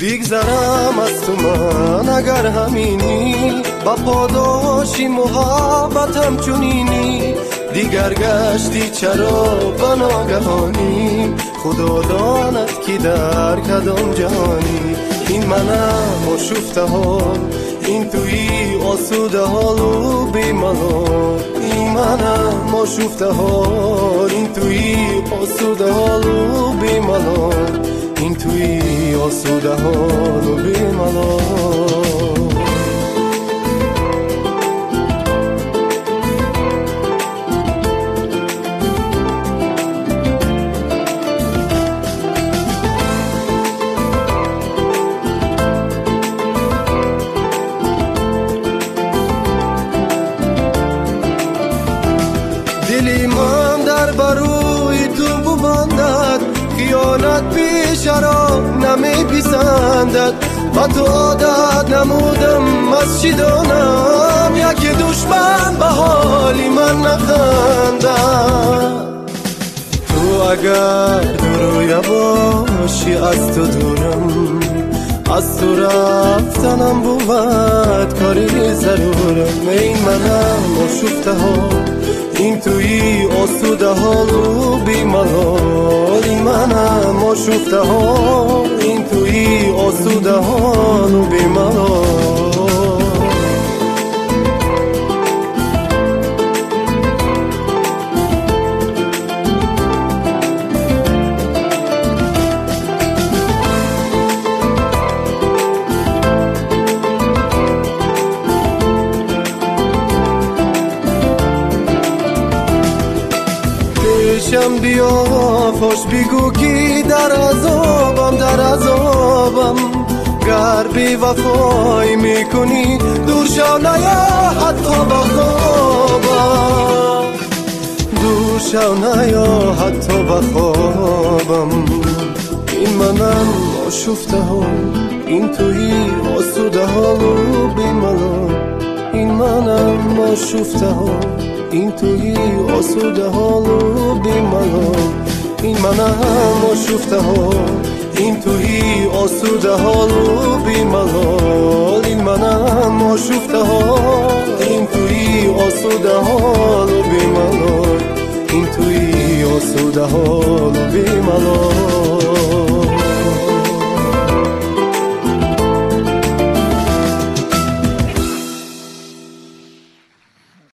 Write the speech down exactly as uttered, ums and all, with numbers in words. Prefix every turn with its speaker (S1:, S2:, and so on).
S1: بیگذرم از تو من اگر همینی، با پاداشی محبتم چنینی. دیگر گشتی چرا به ناگهانی، خدا داند که در کدام جهانی. این منم آشفته حال، این تویی آسوده حال و بی‌ملال. این منم آشفته حال، این تویی آسوده حال و بی‌ملال. این تویی آسوده حال و بی‌ملال. دلی من در بروی تو ببندد، خیانت پیش را نمی پسندد. با تو عادت نمودم از چی دانم، یکی دشمن به حالی من نخندد. تو اگر دروی باشی از تو دورم، از تو رفتنم بود کاری ضرورم. این منم آشفته حال، این تویی آسوده حال و بی‌ملال. این منم آشفته حال، این تویی آسوده حال و بی‌ملال. پیشم بیا فاش بگو کی در عذابم، در عذابم. گر بی وفایی میکنی دور شو نیا حتی با خوابم، دور شو نیا حتی با خوابم. این منم آشفته حال، این تویی آسوده حال و بی‌ملال. این منم آشفته حال، این تویی آسوده حال و بی‌ملال. این منم آشفته حال، این تویی آسوده حال و بی‌ملال. این منم آشفته حال، این تویی آسوده حال و بی‌ملال. این تویی آسوده حال و بی‌ملال.